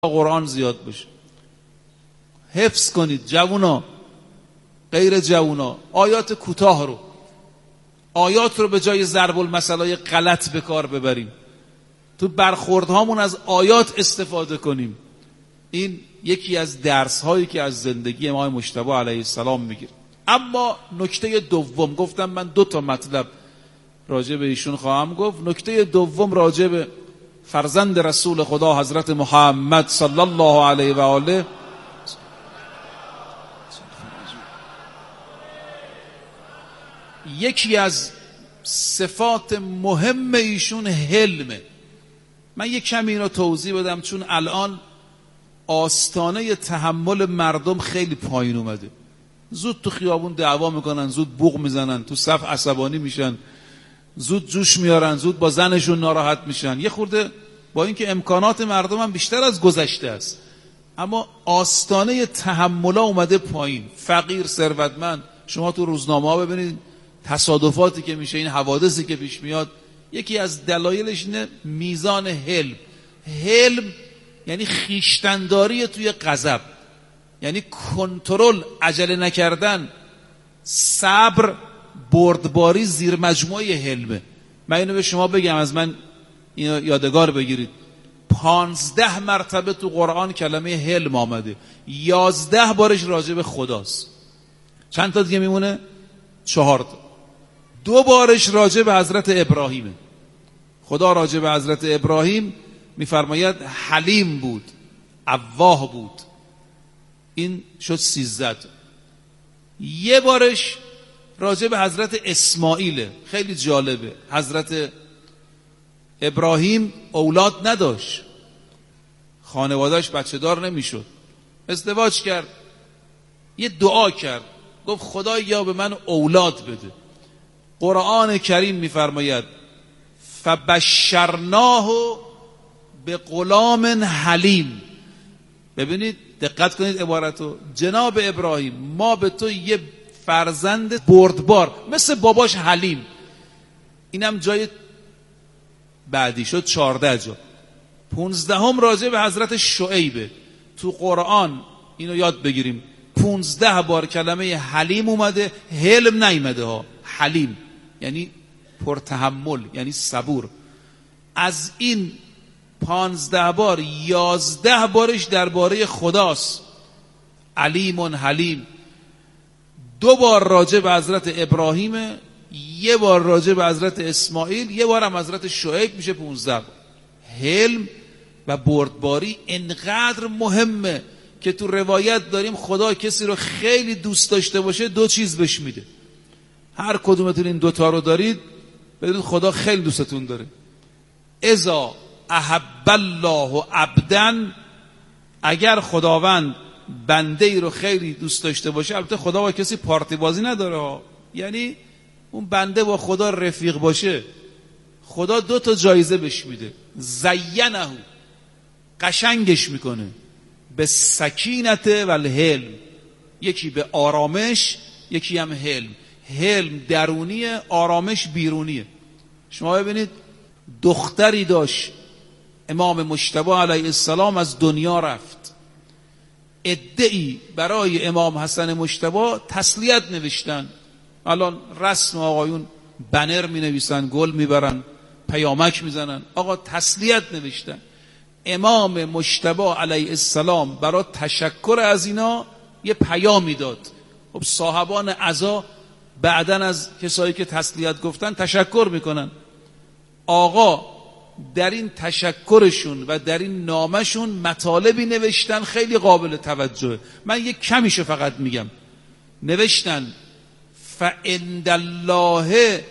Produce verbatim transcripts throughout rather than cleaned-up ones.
قرآن زیاد بشه. حفظ کنید جوونا، غیر جوونا، آیات کوتاه رو آیات رو به جای ضرب المثلای غلط به کار ببریم، تو برخوردهامون از آیات استفاده کنیم. این یکی از درس هایی که از زندگی امام مجتبی علیه السلام میگیره. اما نکته دوم، گفتم من دو تا مطلب راجع به ایشون خواهم گفت. نکته دوم راجع به فرزند رسول خدا حضرت محمد صلی الله علیه و آله. یکی از صفات مهم ایشون حلمه. من یک کمی اینو توضیح بدم، چون الان آستانه تحمل مردم خیلی پایین اومده. زود تو خیابون دعوا میکنن، زود بوق میزنن، تو صف عصبانی میشن، زود جوش میارن، زود با زنشون ناراحت میشن. یه خورده با اینکه امکانات مردم هم بیشتر از گذشته است، اما آستانه تحملا اومده پایین. فقیر، ثروتمند، شما تو روزنامه ها ببینید تصادفاتی که میشه، این حوادثی که پیش میاد، یکی از دلایلش اینه میزان حلم. حلم یعنی خویشتنداری توی غضب، یعنی کنترل، عجله نکردن، صبر، بردباری زیر مجموعه حلمه. من اینو به شما بگم، از من اینو یادگار بگیرید. پانزده مرتبه تو قرآن کلمه حلم آمده، یازده بارش راجع به خداست. چند تا دیگه میمونه؟ چهار تا. دو بارش راجع به حضرت ابراهیمه. خدا راجع به حضرت ابراهیم میفرماید حلیم بود، اواه بود. این شد سیزده تا. یه بارش راجع به حضرت اسماعیله. خیلی جالبه. حضرت ابراهیم اولاد نداشت، خانوادهش بچه دار نمیشد، ازدواج کرد، یه دعا کرد، گفت خدایا به من اولاد بده. قرآن کریم میفرماید فبشرناه به غلام حلیم. ببینید، دقت کنید عبارتو. جناب ابراهیم، ما به تو یه فرزند بردبار مثل باباش حلیم. اینم جای بعدی شد چارده جا. پونزدهم راجع به حضرت شعیبه. تو قرآن اینو یاد بگیریم، پونزده بار کلمه حلیم اومده، حلم نیومده ها. حلیم یعنی پرتحمل، یعنی صبور. از این پانزده بار یازده بارش درباره خداست، علیم حلیم. دو بار راجع به حضرت ابراهیم، یه بار راجع به حضرت اسماعیل، یه بار هم حضرت شعیب، میشه پونزده بار. حلم و بردباری انقدر مهمه که تو روایت داریم خدا کسی رو خیلی دوست داشته باشه دو چیز بهش میده. هر کدومتون این دوتا رو دارید بدونید خدا خیلی دوستتون داره. اذا احب الله عبدا، اگر خداوند بنده ای رو خیلی دوست داشته باشه، البته خدا با کسی پارتی بازی نداره، یعنی اون بنده با خدا رفیق باشه، خدا دو تا جایزه بهش میده. زینه، قشنگش میکنه، به سکینت و الحلم، یکی به آرامش، یکی هم حلم. حلم درونیه، آرامش بیرونیه. شما ببینید دختری داشت امام مجتبی علیه السلام، از دنیا رفت. ادعی برای امام حسن مجتبی تسلیت نوشتن. الان رسم آقایون بنر می نویسن، گل می برن، پیامک می زنن. آقا تسلیت نوشتن. امام مجتبی علیه السلام برای تشکر از اینا یه پیامی داد. خب صاحبان عزا بعدن از کسایی که تسلیت گفتن تشکر میکنن. آقا در این تشکرشون و در این نامشون مطالبی نوشتن خیلی قابل توجهه. من یک کمیشو فقط میگم. نوشتن فعند الله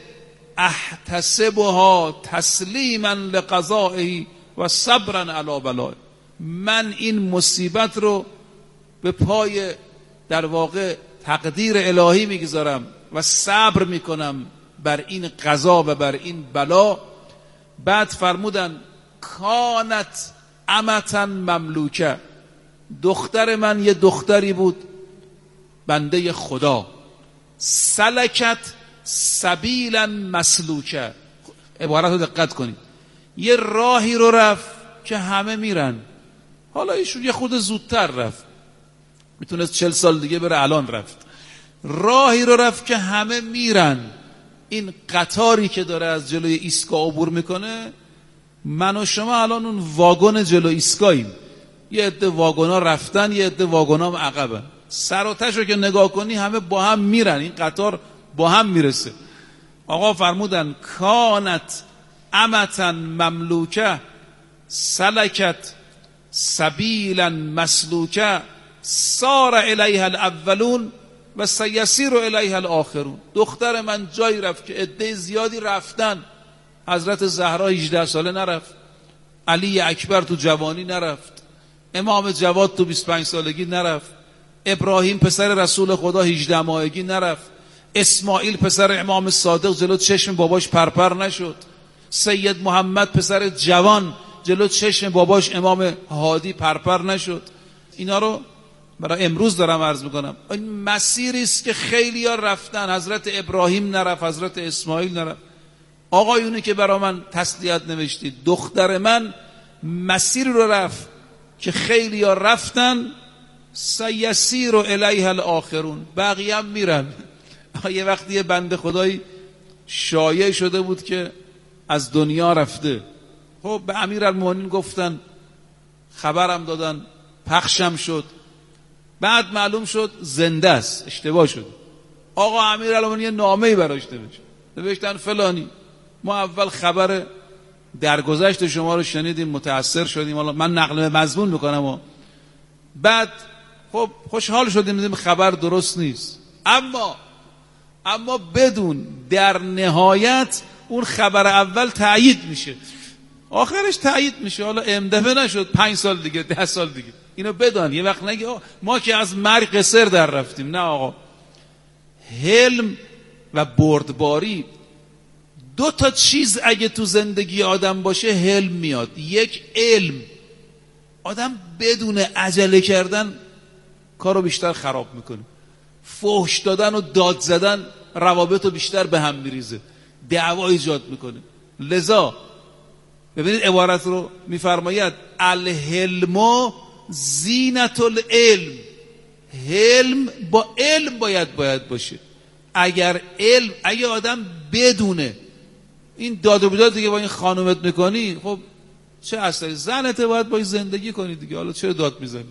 احتسبها تسلیما لقضائه و صبرا علی بلائه. من این مصیبت رو به پای در واقع تقدیر الهی میگذارم و صبر میکنم بر این قضا و بر این بلا. بعد فرمودن کانت امتا مملوکه، دختر من یه دختری بود بنده خدا، سلکت سبیلا مسلوکه. عبارت رو دقت کنید. یه راهی رو رفت که همه میرن، حالا ایشون یه خود زودتر رفت، میتونست چل سال دیگه بره، الان رفت. راهی رو رفت که همه میرن. این قطاری که داره از جلوی ایستگاه عبور میکنه، من و شما الان اون واگن جلو ایستگاهیم. یه عده واگنا رفتن، یه عده واگنا هم عقبن. سر و تهش رو که نگاه کنی همه با هم میرن، این قطار با هم میرسه. آقا فرمودن کانت امتن مملوکه سلکت سبیلا مسلوکه سار الیها الاولون و سیسیر الیها الاخرون. دختر من جایی رفت که عده زیادی رفتن. حضرت زهرا هجده ساله نرفت، علی اکبر تو جوانی نرفت، امام جواد تو بیست و پنج سالگی نرفت، ابراهیم پسر رسول خدا هجده ماهگی نرفت، اسماعیل پسر امام صادق جلو چشم باباش پرپر نشد، سید محمد پسر جوان جلو چشم باباش امام هادی پرپر نشد. اینا رو برای امروز دارم عرض میکنم. این مسیری است که خیلی ها رفتن. حضرت ابراهیم نرفت، حضرت اسماعیل نرفت. آقایونی که برای من تسلیت نوشتید، دختر من مسیر رو رفت که خیلی ها رفتن. سیسیر الیها الاخرون، بقیه هم میرن. یه وقتی یه بنده خدایی شایع شده بود که از دنیا رفته. خب به امیرالمومنین گفتن، خبرم دادن، پخشم شد. بعد معلوم شد زنده است، اشتباه شد. آقا امیرالمومنین یه نامه‌ای براش نوشت، نوشتن فلانی ما اول خبر درگذشت شما رو شنیدیم، متأثر شدیم، حالا من نقل مضمون میکنم و بعد خب خوشحال شدیم دیدیم خبر درست نیست. اما اما بدون در نهایت اون خبر اول تأیید میشه، آخرش تأیید میشه. حالا امدفه نشد، پنج سال دیگه، ده سال دیگه. اینو بدان، یه وقت نگی ما که از مرگ قصر در رفتیم. نه آقا، حلم و بردباری دو تا چیز اگه تو زندگی آدم باشه حلم میاد. یک، علم. آدم بدون عجله کردن کارو بیشتر خراب میکنه. فحش دادن و داد زدن روابط رو بیشتر به هم میریزه، دعوا ایجاد میکنه. لذا ببینید عبارت رو میفرماید الحلم زینت العلم. حلم با علم باید باید باشه. اگر علم، اگه آدم بدونه این داد و بیداد دیگه با این خانومت میکنی، خب چه اصلی، زنته باید باید زندگی کنی دیگه، حالا چرا داد میزنی؟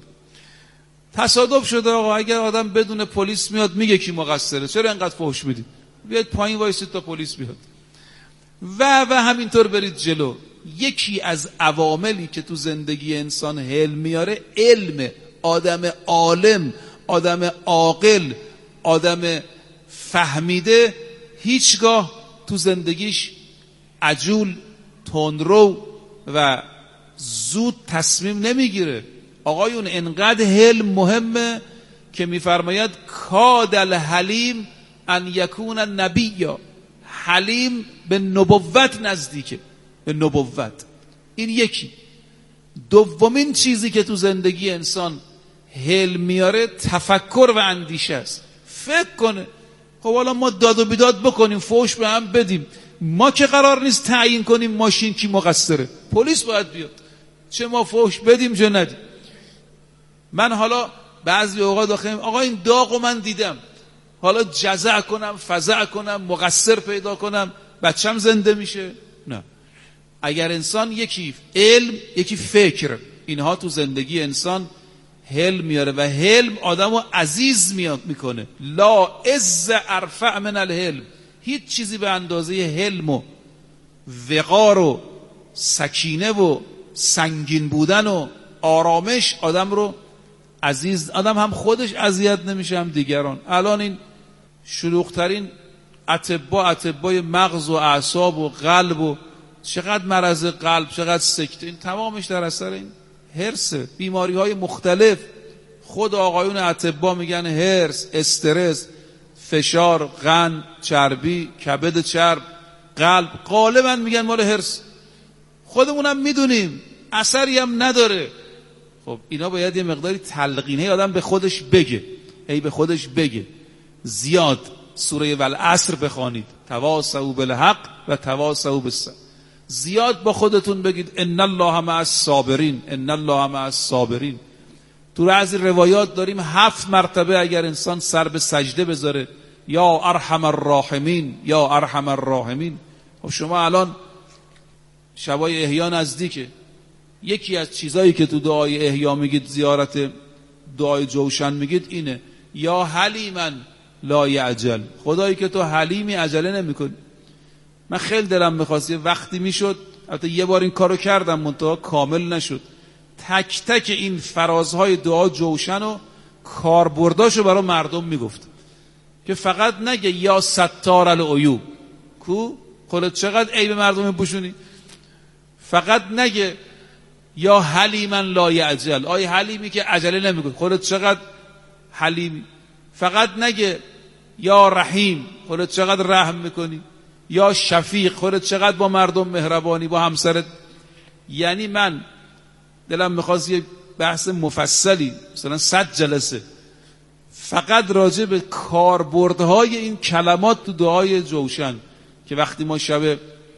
تصادف شده آقا، اگر آدم بدون پلیس میاد میگه کی مقصره، چرا اینقدر فحش میدی؟ بیاید پایین وایسید تا پلیس بیاد. و و همینطور برید جلو. یکی از عواملی که تو زندگی انسان حلم میاره علم. آدم عالم، آدم عاقل، آدم فهمیده هیچگاه تو زندگیش عجول، تندرو و زود تصمیم نمیگیره. آقایون انقدر حلم مهمه که میفرماید کاد الحلیم ان یکون نبیا. حلیم به نبوت نزدیکه، به نبوت. این یکی. دومین چیزی که تو زندگی انسان حلم میاره تفکر و اندیشه است. فکر کنه خب حالا ما داد و بیداد بکنیم، فحش به هم بدیم، ما که قرار نیست تعیین کنیم ماشین کی مقصره، پلیس باید بیاد. چه ما فحش بدیم چه ندیم. من حالا بعضی اوقات داخلیم آقا این داغو من دیدم، حالا جزع کنم، فزع کنم، مقصر پیدا کنم، بچم زنده میشه؟ نه. اگر انسان یکی علم، یکی فکر، اینها تو زندگی انسان حلم میاره و حلم آدمو عزیز میاد میکنه. لا عز ارفع من الحلم. هیچ چیزی به اندازه حلم و وقار و سکینه و سنگین بودن و آرامش آدم رو عزیز، آدم هم خودش اذیت نمیشه هم دیگران. الان این شلوغترین اطباء، اطبای مغز و اعصاب و قلب و چقدر مرض قلب، چقدر سکته، این تمامش در اثر این هرس. بیماری های مختلف خود آقایون اطبا میگن هرس، استرس، فشار، قند، چربی، کبد چرب، قلب، غالبا میگن مال هرس. خودمونم میدونیم اثری هم نداره. خب اینا باید یه مقداری تلقینه آدم به خودش بگه، ای به خودش بگه. زیاد سوره والعصر بخوانید، تواصوا بالحق و تواصوا بالصبر. زیاد با خودتون بگید ان الله مع الصابرین، ان الله مع الصابرین. تو بعضی روایات داریم هفت مرتبه اگر انسان سر به سجده بذاره یا ارحم الراحمین یا ارحم الراحمین. خب شما الان شبای احیا نزدیکه، یکی از چیزایی که تو دعای احیا میگید، زیارت دعای جوشن میگید اینه یا حلیما لا یعجل، خدایی که تو حلیمی عجله نمیکنی. من خیلی دلم میخواست یه وقتی میشد، البته یه بار این کارو کردم منتها کامل نشد، تک تک این فرازهای دعا جوشن و کاربرداشو برای مردم میگفت که فقط نگه یا ستار العیوب، کو خودت چقدر عیب مردم میپوشونی، فقط نگه یا حلیما لا یعجل، آی حلیمی که عجله نمیکنی، خودت چقدر حلیمی، فقط نگه یا رحیم، خودت چقدر رحم میکنی، یا شفیق، خودت چقدر با مردم مهربانی، با همسرت. یعنی من دلم میخواست یه بحث مفصلی مثلا صد جلسه فقط راجع به کاربردهای این کلمات تو دعای جوشن که وقتی ما شب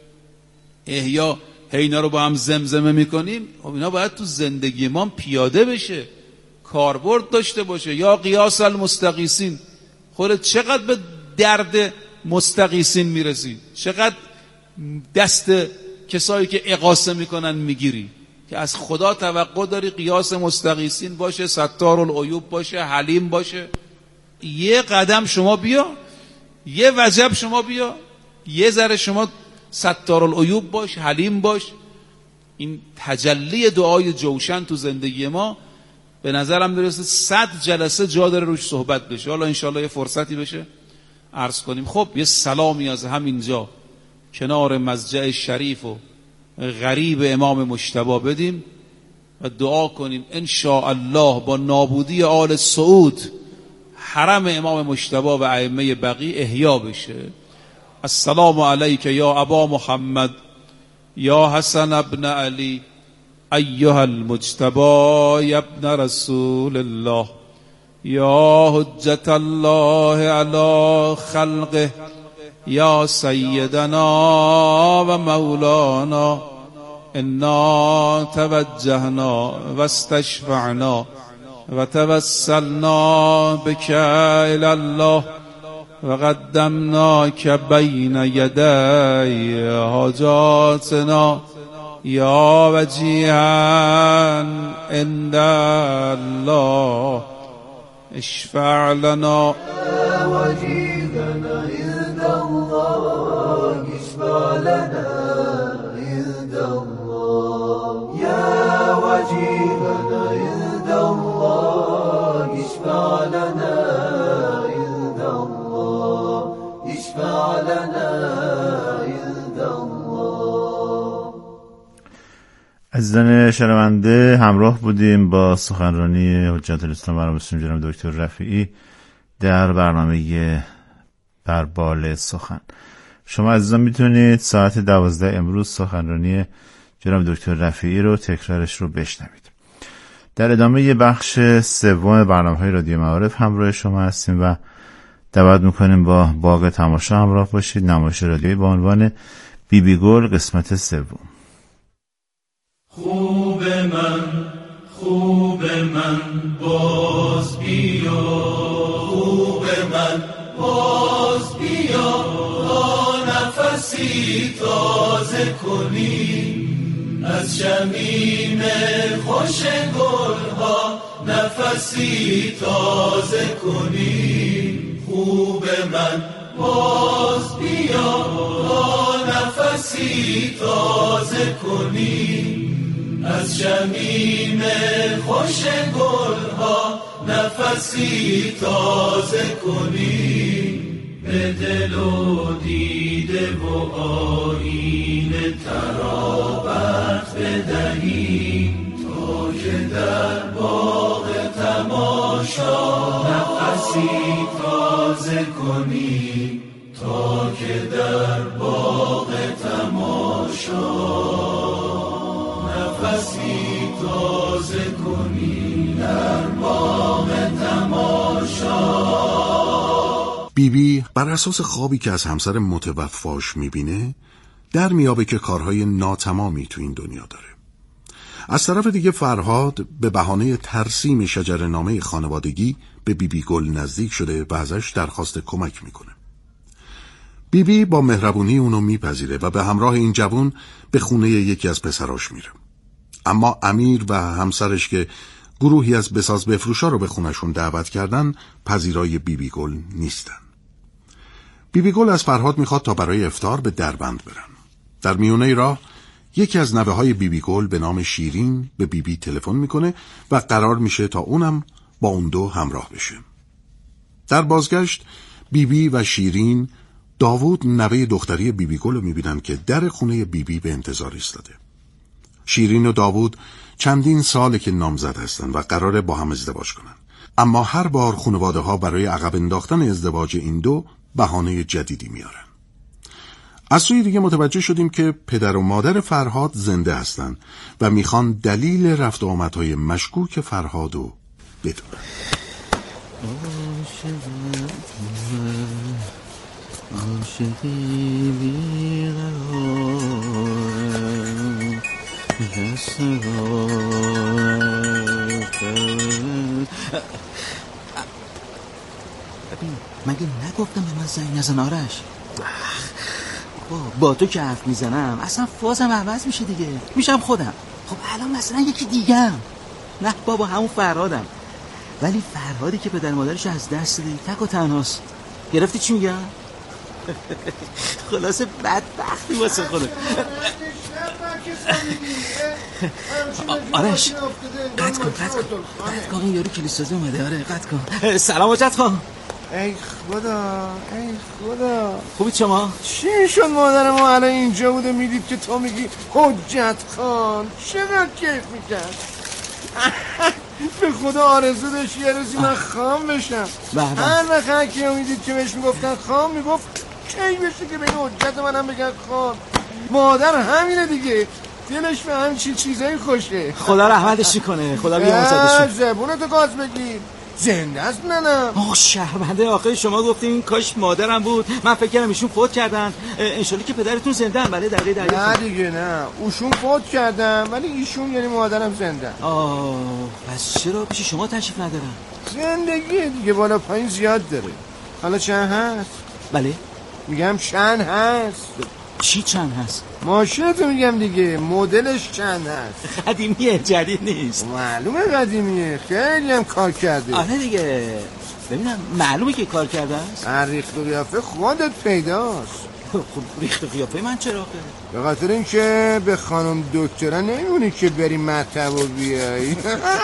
احیا اینا رو با هم زمزمه میکنیم، خب اینا باید تو زندگی ما پیاده بشه، کاربرد داشته باشه. یا قیاس المستغیثین، خودت چقدر به درد مستغیثین میرسی، چقدر دست کسایی که اغاثه میکنن میگیری، که از خدا توقع داری قیاس مستغیثین باشه، ستار العیوب باشه، حلیم باشه. یه قدم شما بیا، یه وجب شما بیا، یه ذره شما ستار العیوب باش، حلیم باش. این تجلی دعای جوشن تو زندگی ما به نظرم میرسه صد جلسه جا داره روش صحبت بشه. حالا انشالله یه فرصتی بشه عرض کنیم. خب یه سلامی از همینجا کنار مضجع شریف و غریب امام مجتبی بدیم و دعا کنیم ان شاء الله با نابودی آل سعود حرم امام مجتبی و ائمه بقی احیا بشه. السلام علیک یا ابا محمد یا حسن ابن علی ایها المجتبی یا ابن رسول الله یا حجت الله علی خلقه یا سیدنا و مولانا انا توجهنا و استشفعنا و توسلنا بک الی الله و قدمناک بین یدی حاجاتنا یا وجیها عند الله اشفع لنا یا وجیهنا عند الله اشفع لنا عند الله یا وجیهنا عند الله اشفع لنا عند الله اشفع لنا عند الله. عزیزان شنونده، همراه بودیم با سخنرانی حجت الاسلام و المسلمین جناب دکتر رفیعی در برنامه بربال سخن. شما عزیزان میتونید ساعت دوازده امروز سخنرانی جناب دکتر رفیعی رو تکرارش رو بشنوید. در ادامه یه بخش سوم برنامه‌های رادیو معارف همراه شما هستیم و دعوت میکنیم با باغ تماشا همراه باشید. نمایش رادیویی با عنوان بی بی گل قسمت سوم. خوب من خوب من باز بیا، خوب من باز بیا، تا نفسی تازه کنی از شمیم خوش گلها، نفسی تازه کنی. خوب من باز بیا، تا نفسی تازه کنی از شمیم خوش گلها، نفسی تازه کنی. به دل و دیده و آیین ترابت بدهیم تا که در باغ تماشا نفسی تازه کنی، تا که در باغ تماشا نفسی تازه کنی در باغ تماشا. بیبی بر اساس خوابی که از همسر متوفاش میبینه در میابه که کارهای ناتمامی تو این دنیا داره. از طرف دیگه فرهاد به بهانه ترسیم شجره‌نامه خانوادگی به بیبی بی گل نزدیک شده و ازش درخواست کمک میکنه. بیبی بی با مهربونی اونو میپذیره و به همراه این جوان به خونه یکی از پسراش میره. اما امیر و همسرش که گروهی از بساز بفروشا رو به خونشون دعوت کردن پذیرای بیبی بی گل نیستن. بیبی بی گل از فرهاد میخواد تا برای افطار به دربند برن. در میونه راه یکی از نوه های بیبی بی گل به نام شیرین به بیبی بی تلفن میکنه و قرار میشه تا اونم با اون دو همراه بشه. در بازگشت بیبی بی و شیرین داوود نوه دختری بیبی بی گل رو میبینن که در خونه بیبی بی به انتظار ایستاده. شیرین و داوود چندین ساله که نامزد هستن و قراره با هم ازدواج کنن. اما هر بار خانواده ها برای عقب انداختن ازدواج این دو بهانه جدیدی میارن. از سوی دیگه متوجه شدیم که پدر و مادر فرهاد زنده هستن و میخوان دلیل رفت و آمدهای مشکوک فرهاد رو بدونن. عاشقی ببین مگه نگفتم به من زنگ نزن آرش؟ با تو که حرف میزنم اصلا فازم عوض میشه دیگه، میشم خودم. خب الان مثلا یکی دیگم. نه بابا همون فرهادم، ولی فرهادی که پدر مادرش از دست دادی تک و تنهاست. گرفتی چی میگم؟ خلاصه بدبختی واسه خودت. آرش قطع کن قطع کن قطع کن این یارو کلیسازی اومده. آره قطع کن. سلام حجت خان. ای خدا ای خدا خوبید شما؟ چی شد مادر ما الان اینجا بوده میدید که تو میگی حجت خان؟ چقدر کیف میکرد. به خدا آرزو داشت یه روزی من خام بشم. هر وقت هرکی رو میدید که بهش میگفتن خام میگفت کی بشه که به این حجت منم بگن خام. مادر همینه دیگه، دلش به همچین چیزایی خوشه. خدا رحمتش کنه. خدا بیامرزدش. زبونتو گاز بگیر. زنده است نه نه. آه شرمنده. آخه شما گفتین کاش مادرم بود، من فکر کردم ایشون فوت کردن. انشالله که پدرتون زنده ان. بله دقیقه دقیقه. نه دیگه نه، اوشون فوت کردن ولی ایشون یعنی مادرم زنده. آه پس چرا پیش شما تشریف ندارم؟ زندگی دیگه بالا پایین زیاد داره. حالا چند هست؟ بله میگم چند هست. چی چند هست؟ ماشینتو میگم دیگه، مدلش چند هست؟ قدیمیه جدید نیست. معلومه قدیمیه، خیلی هم کار کرده. آره دیگه. ببینم معلومه که کار کرده است. هر ریخت و قیافه خودت پیداست. خب ریخت و قیافه من چرا؟ به خاطر اینکه به خانم دکترا نمیمونی که بری مطب و بیایی.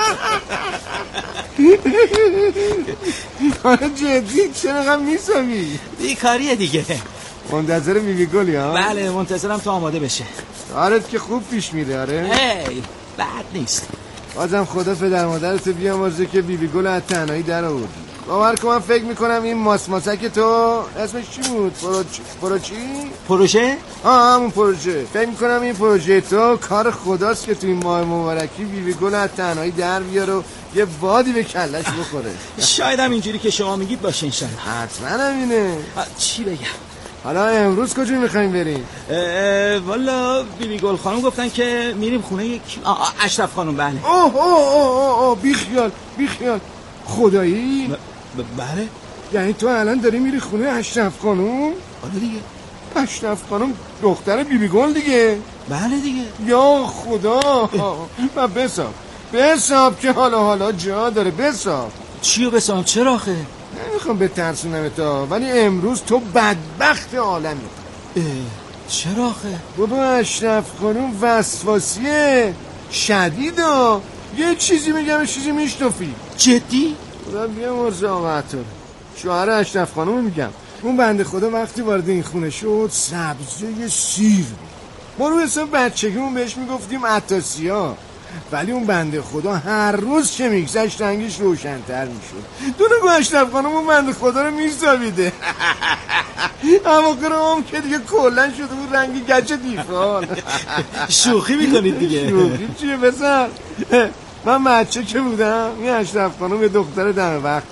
آره جدی چرا هم میسامی؟ بیکاریه دیگه. منتظر بیبی گلی ها؟ بله منتظرم تا آماده بشه. آرت که خوب پیش میره. آره ای بد نیست. بازم خدا پدر مادرتو بیامرزه که بیبی گل از تنهایی در آوردی. باور کن من فکر میکنم این ماسماسک تو اسمش چی بود؟ پروچ... پروچی؟ پروژه؟ آه همون پروژه. فکر میکنم این پروژه تو کار خداست که تو این ماه مبارکی بیبی گل از تنهایی در بیاره و یه بادی به کلش بخوره. شاید هم اینجوری که شما میگید باشه انشالله. حتما همینه. چی بگم؟ حالا امروز کجا میخوایم بریم؟ والا بیبی گل خانم گفتن که میریم خونه یک اشرف خانم. بله. اوه اوه اوه اوه بی خیال بی خیال. خدایی؟ ب... بله. یعنی تو الان داری میری خونه اشرف خانم؟ آره دیگه. اشرف خانم دختر بیبی گل دیگه. بله دیگه. یا خدا. و بساب بساب که حالا حالا جا داره. بساب. چیو بسام؟ چرا آخه؟ نمیخوام بترسونم تا، ولی امروز تو بدبخت عالمی. چرا آخه؟ بابا اشرف خانم وسواسیه شدید ها. یه چیزی میگم یه چیزی میشنفی. جدی؟ خدا بیامرزه آقا عطار. شوهر اشرف خانم میگم. اون بنده خدا وقتی وارد این خونه شد سبزه سیر بود. ما روی حساب بچگیمون بهش میگفتیم عطاسیا، ولی اون بنده خدا هر روز که میگذشت رنگش روشن‌تر میشد. دونه گو اشرف خانم اون بنده خدا رو میزاویده. اما کرام که دیگه کلن شده بود رنگی گچ دیفال. شوخی میکنید دیگه. شوخی چیه بسر؟ من بچه که بودم این اشرف خانم یه دختر دم وقت بود.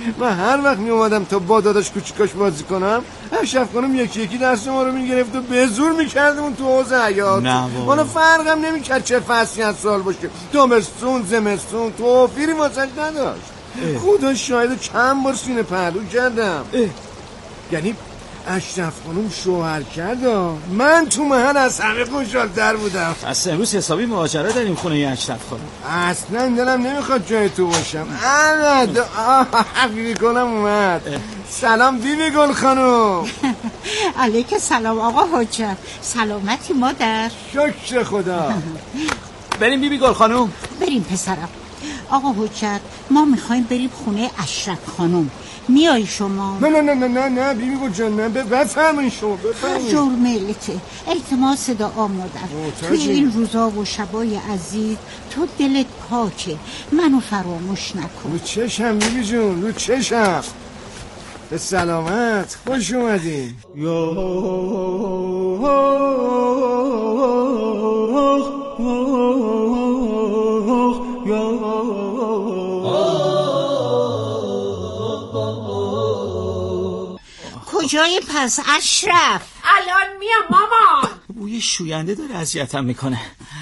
و هر وقت می اومدم تا با داداش کوچیکاش بازی کنم اشرف خانم یکی یکی دست ما رو میگرفت و به زور میکردمون تو حوض حیاط. حالا فرقم نمیکرد چه فصلی از سال باشه، تابستون زمستون توفیری واسش نداشت. خدا شاید چند بار سینه پهلو کردم. یعنی اشرف خانم شوهر کرد، من تو محل از همه خوشحال‌تر بودم. از امروز حسابی مهاجرت داریم خونه ی اشرف خانم. اصلا دلم نمیخواد جای تو باشم. احمد بیبی گلم اومد. سلام بیبی گل خانم. علیک سلام آقا حجت. سلامتی مادر؟ شکر خدا. بریم بیبی گل خانم. بریم پسرم. آقا حجت ما میخوایم بریم خونه اشرف خانم، میای شما؟ نه نه نه نه نه نه بیبی گل جان نه بفرمایین شما بفرمایین. جرملته التماس دعا مادر توی این روزا و شبای عزیز تو دلت پاکه، منو فراموش نکن. رو چشم بیبی جون رو چشم. به سلامت خوش اومدین. کجای پس اشرف؟ الان میام مامان. بوی شوینده داره اذیتم میکنه.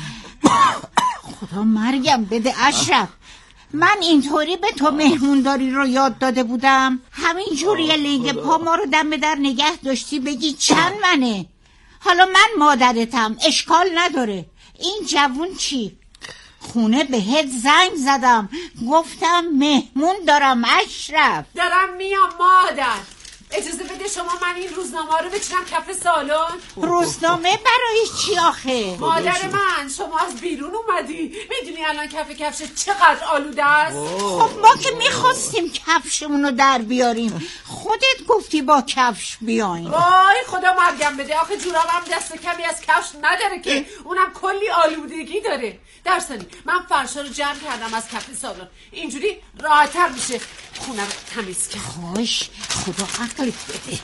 خدا مرگم بده اشرف، من اینطوری به تو مهمونداری رو یاد داده بودم؟ همین جوری لنگ پا ما رو دم به در نگه داشتی بگی چند منه؟ حالا من مادرتم اشکال نداره. این جوون چی؟ خونه بهت زنگ زدم گفتم مهمون دارم اشرف. دارم میام مادر. اجازه بده شما من این روزنامه رو بچینم کف سالن. روزنامه برای چی آخه؟ مادر من شما از بیرون اومدی، میدونی الان کف کفش چقدر آلوده است. خب ما که میخواستیم کفشمون رو در بیاریم، خودت گفتی با کفش بیاین. وای خدا مرگم بده، آخه جورابم دست کمی از کفش نداره که اونم کلی آلودگی داره. درسانی من فرشا رو جمع کردم از کف سالن، اینجوری راحت‌تر میشه خونه رو تمیز کرد. خوش خدا عقلت بده.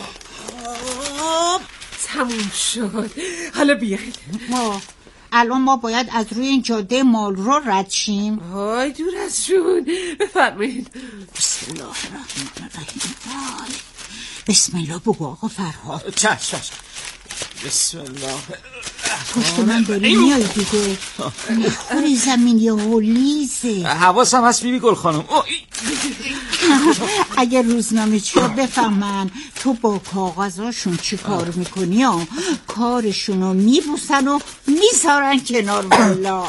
تموم شد. حالا بیاید. ما الان ما باید از روی این جاده مال رو رد شیم. وای دور از جون. بفرمایید. بسم الله الرحمن الرحیم. بسم الله بگو آقا فرهاد. چش چش. بسم الله. پشت من داری میای دیگه. میخوری زمین یه هولیزه. حواسم هست بیبی گل خانم. اگه روزنامه چی رو بفهمن تو با کاغذاشون چی کار میکنی ها، کارشونو میبوسن و میسارن کنار. والا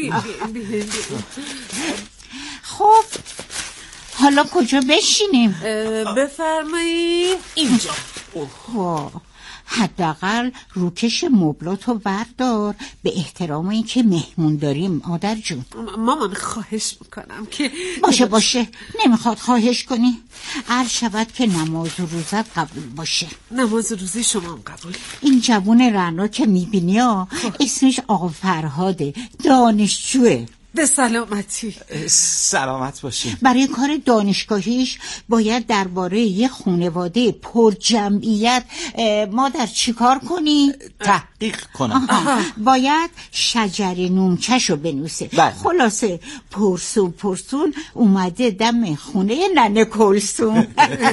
خب حالا کجا بشینیم؟ بفرمایید اینجا. اوه حداقل روکش مبلاتو بردار به احترام این که مهمون داریم مادر جون. مامان خواهش میکنم که باشه باشه نمیخواد خواهش کنی. عرض شود که نماز و روزت قبول باشه. نماز روزی شما هم قبول. این جوون رعنا که میبینی ها اسمش آقا فرهاده، دانشجوه. به سلامتی. سلامت باشی. برای کار دانشگاهیش باید درباره یه خانواده پر جمعیت مادر چیکار کنی؟ تحقیق کنم. باید شجر نومچشو بنویسه. بله. خلاصه پرسون پرسون اومده دم خونه ننه کلثوم.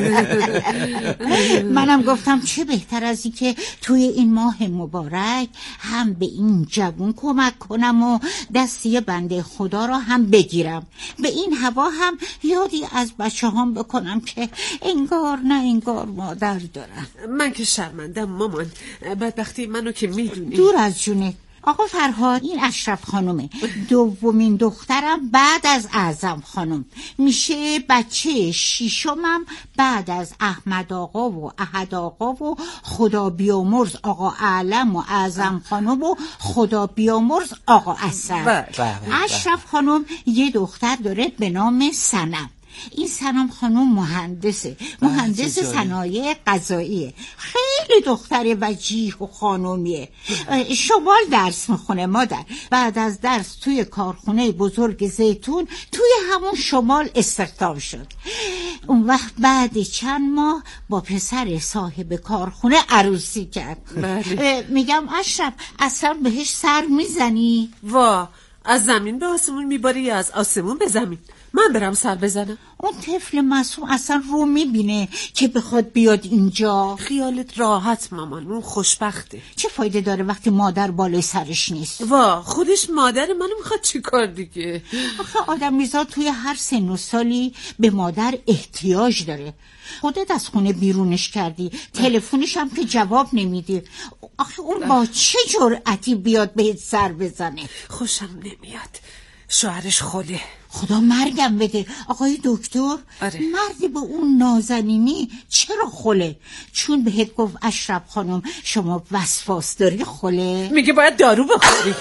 منم گفتم چه بهتر از این که توی این ماه مبارک هم به این جوون کمک کنم و دستی بنده خدا را هم بگیرم، به این هوا هم یادی از بچه هم بکنم که انگار نه انگار مادر دارم. من که شرمندم مامان، بدبختی منو که میدونی. دور از جونت آقا فرهاد، این اشرف خانومه، دومین دخترم بعد از اعظم خانم، میشه بچه شیشمم بعد از احمد آقا و احد آقا و خدا بیامرز آقا اعلم و اعظم خانم و خدا بیامرز آقا اسد. اشرف خانم یه دختر داره به نام صنم. این صنم خانم مهندسه، مهندس صنایع غذاییه، خیلی دختر وجیه و خانومیه. شمال درس میخونه مادر، بعد از درس توی کارخونه بزرگ زیتون توی همون شمال استخدام شد. اون وقت بعد چند ماه با پسر صاحب کارخونه عروسی کرد. میگم اشرف اصلا بهش سر میزنی؟ وا، از زمین به آسمون میباری یا از آسمون به زمین؟ من برم سر بزنم؟ اون طفل معصوم اصلا رو میبینه که بخواد بیاد اینجا؟ خیالت راحت مامان، اون خوشبخته. چه فایده داره وقتی مادر بالای سرش نیست؟ وا خودش مادر منو میخواد چی کار دیگه؟ آخه آدم میزاد توی هر سن و سالی به مادر احتیاج داره. خودت از خونه بیرونش کردی، تلفنش هم که جواب نمیدی. آخه اون با چه جرأتی بیاد بهت سر بزنه؟ خوشم نمیاد، شوهرش خله. خدا مرگم بده آقای دکتر. آره. مردی به اون نازنینی چرا خله؟ چون بهت گفت اشرف خانم شما وسواس داری خله؟ میگه باید دارو بخوری.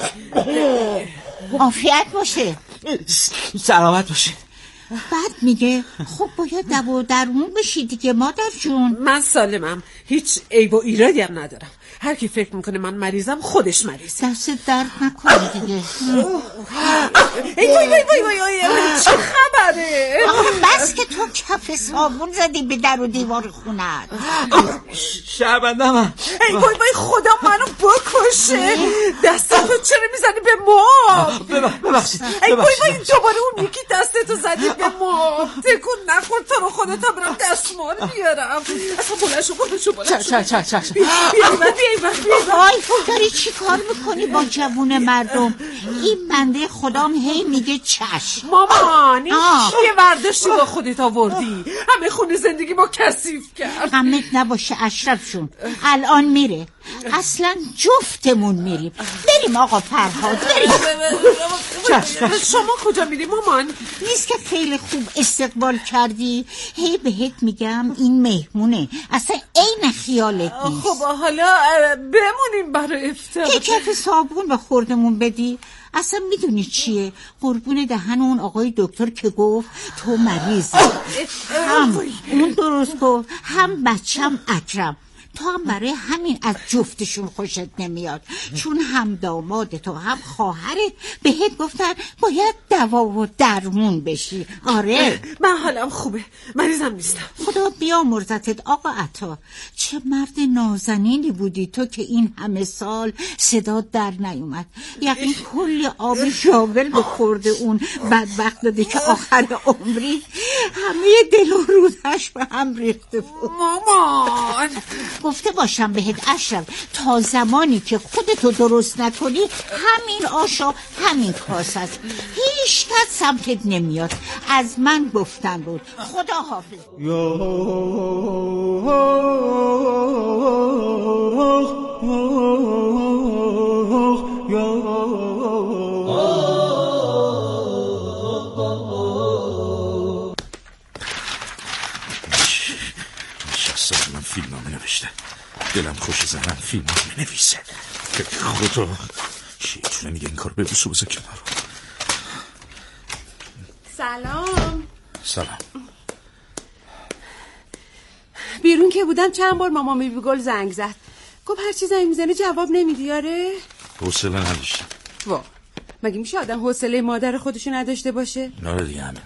عافیت باشه. سلامت باشه. بعد میگه خب باید دوا و درمون بشی دیگه مادر جون. من سالمم، هیچ عیب و ایرادی هم ندارم. هر کی فکر میکنه من مریضم خودش مریضه. دست درد نکنه دیگه. ای وای وای وای وای چه خبره؟ آخه بس که تو کف صابون زدی به در و دیوار خونت. شهربنده من. ای وای وای خدا منو بکشه. دستتو چرا میزنی به مبل؟ ببخشید. ای وای وای دوباره اون یکی دستتو زدی به مبل. تکون نخور تو رو خودت برم دستمال بیارم. اصلا بلنشو بلنشو بلنشو. چه چه چه چه. وای داری چی کار میکنی با جوون مردم؟ این بنده خدام هی میگه چشم. مامان این چیه ورداشتی با خودت آوردی؟ همه خونه زندگی ما کثیف کرد. غمت نباشه اشرف جون، الان میره. اصلا جفتمون میریم. بریم آقا فرهاد بریم. شما کجا میری مامان؟ نیست که خیلی خوب استقبال کردی؟ هی بهت میگم این مهمونه، اصلا عین خیالت نیست. خب حالا بمونیم برای افطار. یه کف صابون به خوردمون بدی. اصلا میدونی چیه؟ قربون دهن اون آقای دکتر که گفت تو مریضی. هم اون درست گفت، هم بچم اکرم. تو هم برای همین از جفتشون خوشت نمیاد، چون هم دامادت و هم خواهرت بهت گفتن باید دوا و درمون بشی. آره من حالم خوبه، مریضم نیستم. خدا بیامرزتت آقا عطا. چه مرد نازنینی بودی تو که این همه سال صدا در نیومد. یقین کلی آب ژاول به خورده اون بدبخت داده که آخر عمری همه دل و رودش به هم ریخته بود. مامان گفته باشم بهت اشرف، تا زمانی که خودتو درست نکنی همین آشا همین کاس است. هیچ کس سمتت نمیاد. از من گفتن بود. خدا حافظ. نشسته من فیلم نامه نوشته، دلم خوش زنم فیلم نامه نویسه. خدا چیه میگه این کار ببوسو بذار کنار. سلام. سلام. بیرون که بودم چند بار ماما بیبی گل زنگ زد، گفت هر چی زنگ میزنه جواب نمیدی. آره حوصله نداشتم. وا مگه میشه آدم حوصله مادر خودشو نداشته باشه؟ نه دیگه همینه.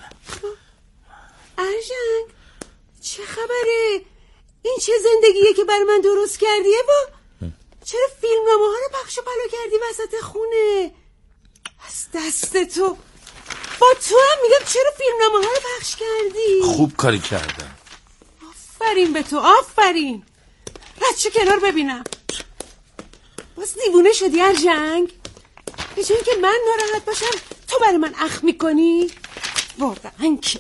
ارژنگ چه خبره؟ این چه زندگیه که برای من درست کردیه؟ با چرا فیلمنامه ها رو پخش و پلا کردی وسط خونه؟ از دست تو. با تو هم میگم چرا فیلمنامه ها رو پخش کردی؟ خوب کاری کردم. آفرین به تو، آفرین. رد چه کنار ببینم. باز دیوونه شدی ارژنگ؟ به جای که من ناراحت باشم تو برای من اخم میکنی؟ واقعا که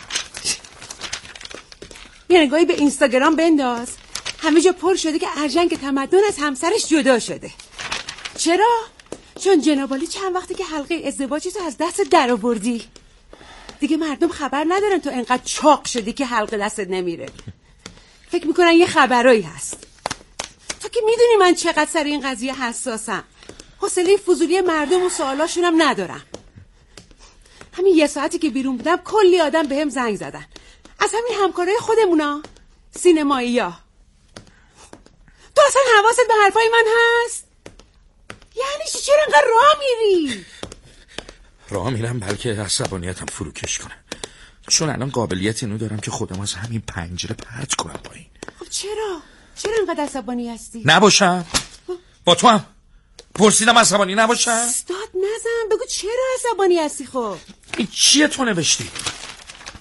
یه نگاهی به اینستاگرام بنداز، همه جا پر شده که ارژنگ تمدن از همسرش جدا شده. چرا؟ چون جنابالی چند وقته که حلقه ازدواجی تو از دست در آوردی. دیگه مردم خبر ندارن تو انقدر چاق شدی که حلقه دستت نمیره. فکر میکنن یه خبرایی هست. تو که میدونی من چقدر سر این قضیه حساسم. حوصله فضولی مردم و سوالاشونم ندارم. همین یه ساعتی که بیرون بودم کلی آدم بهم زنگ زدن، از همین همکارای خودمونا، سینمایی‌ها. تو اصلا حواست به حرفای من هست؟ یعنی چی؟ چرا انقدر راه میری؟ راه میرم بلکه عصبانیتم فروکش کنه، چون الان قابلیت اینو دارم که خودم از همین پنجره پرت کنم پایین. خب چرا؟ چرا انقدر عصبانی هستی؟ نباشم؟ با تو هم پرسیدم عصبانی نباشم؟ استاد نزن، بگو چرا عصبانی هستی. خب این چیه تو نوشتی؟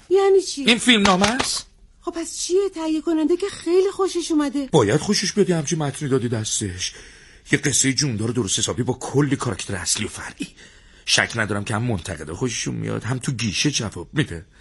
یعنی چی؟ این فیلم نامه است. خب پس چیه؟ تهیه کننده که خیلی خوشش اومده. باید خوشش بیاد یه همچین متنی دادی دستش. یه قصه جوندار درست حسابی با کلی کاراکتر اصلی و فرعی. شک ندارم که هم منتقدا خوششون میاد هم تو گیشه جواب میده.